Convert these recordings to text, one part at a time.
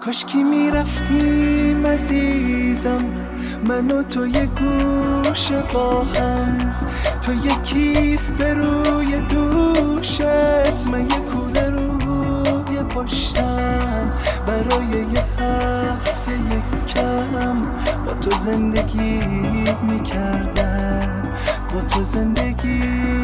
کاشکی میرفتیم عزیزم، من و تو یه گوشه با هم، تو یه کیف به روی دوشت، من یه کوله روی پشتم، برای یه هفته یک کم با تو زندگی میکردم، با تو زندگی.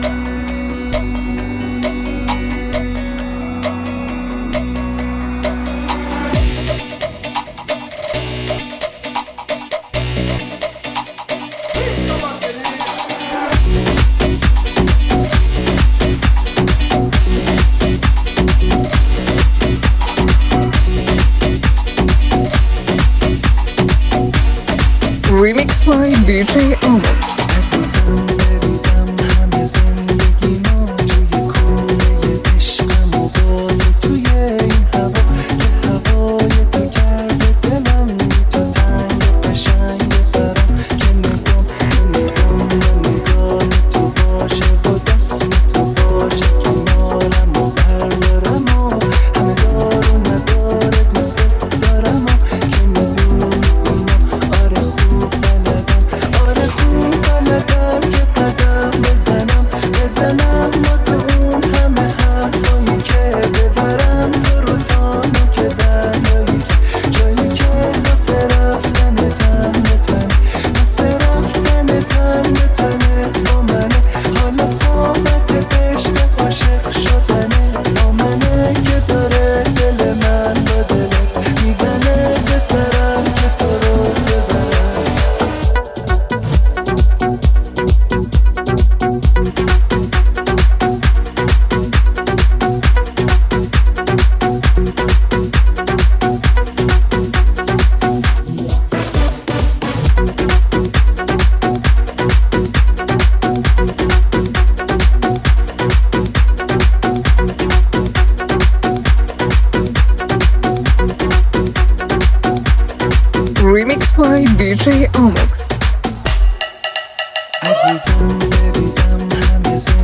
Remix by DJ Omox. عزیزم بریزم همه زندگی ما توی کوله عشقم و با تو توی این هوا، که هوای تو کرده دلم بی تو تنگ و قشنگ برم، که نگام نگاه تو باشه و دست تو باشه کنارم و بردارم و همه دار و نداره دوست دارم و که میدونی اینا. آره خوب بلدم که قدم بزنم با تو اون همه حرفایی که ببرم تو رو تانو که دریایی که جایی که واسه رفتن تن به تنه، واسه رفتن تن به تنه تو منه، حالا صحبت عشق عاشق شدنه تو منه، که داره دل من با دلت میزنه به سرم که تو رو ببرم. Remix by DJ Omox. عزیزم بریزم همه